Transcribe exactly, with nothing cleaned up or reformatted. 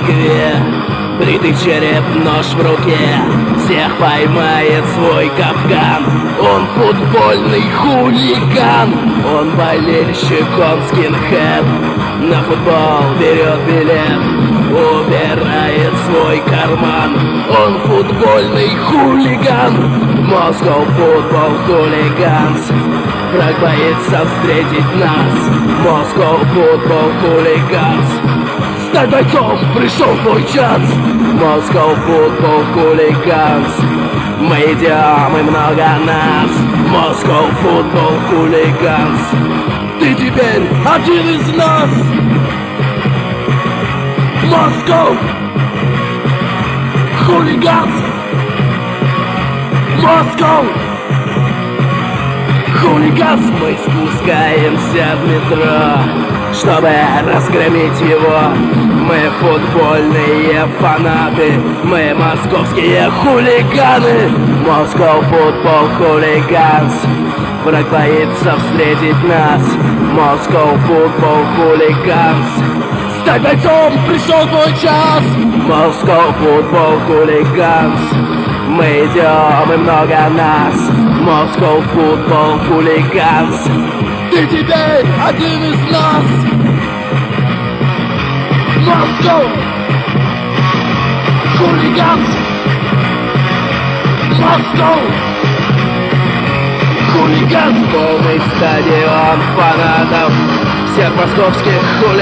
Москве. Бритый череп, нож в руке, всех поймает свой капкан. Он футбольный хулиган, он болельщик, он скинхед. На футбол берет билет, убирает свой карман. Он футбольный хулиган, Moscow Football Hooligans. Враг боится встретить нас, Moscow Football Hooligans. Стать бойцом, пришел твой час, Moscow Football Hooligans. Мы идем, и много нас, Moscow Football Hooligans. Ты теперь один из нас, Moscow Hooligans. Moscow Hooligans. Мы спускаемся в метро, чтобы разгромить его. Мы футбольные фанаты, мы московские хулиганы, Moscow Football Hooligans. Враг боится встретить нас, Moscow Football Hooligans. Стать бойцом, пришел твой час, Moscow Football Hooligans. Мы идем, и много нас, Moscow Football Hooligans. Ты теперь один из нас, Moscow Hooligans. Moscow Hooligans. Полный стадион фанатов всех московских хулиганов.